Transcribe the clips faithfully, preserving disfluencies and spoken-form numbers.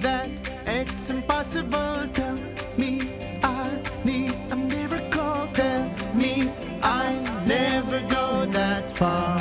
that it's impossible. Tell me I need a miracle. Tell me I never go that far.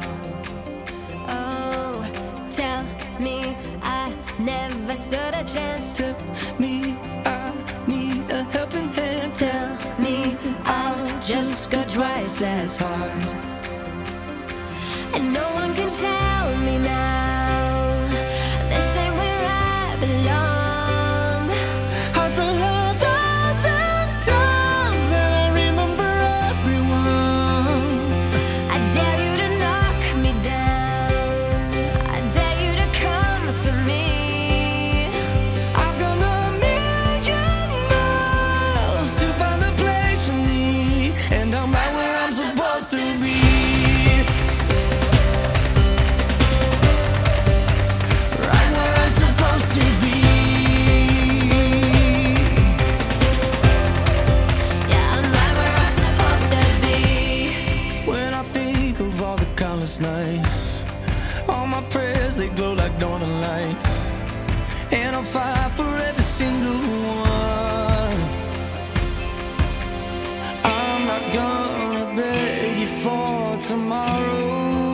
Oh, tell me I never stood a chance. Tell me I need a helping hand. Tell me I'll just go twice as hard. And no one can tell me now this ain't where I belong. I fell a thousand times and I remember everyone. I dare you to knock me down. I dare you to come for me. I've gone a million miles to find a place for me, and I'm right where I'm supposed to be. Right where I'm supposed to be. Yeah, I'm right where I'm supposed to be. When I think of all the countless nights, all my prayers, they glow like northern lights, and I'll fight for every single one. I'm not gonna beg you for tomorrow.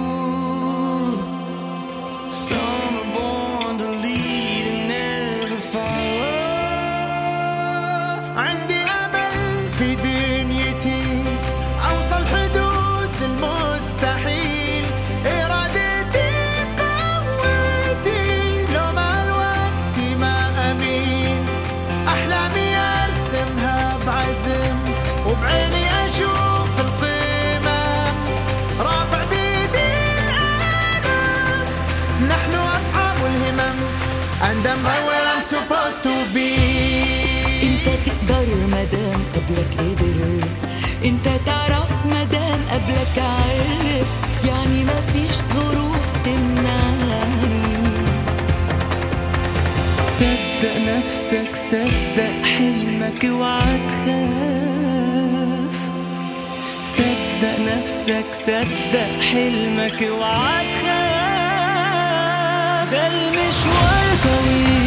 Some are born to lead and never follow. عندي أمل في دنيتي أوصل حدود المستحيل. إرادتي قوتي لو مع الوقت ما أميل. أحلامي أرسمها بعزم وبعيني أشوف القيمة. رافع بيدي العالم نحن أصحاب الهمم. And I'm right where I'm supposed to be. انت تقدر مدام قبلك قدر، انت تعرف مدام قبلك عارف، يعني ما فيش ظروف تمنعني. صدق نفسك، صدق حلمك اوعى تخاف. صدق نفسك، صدق حلمك اوعى تخاف. ده المشوار طويل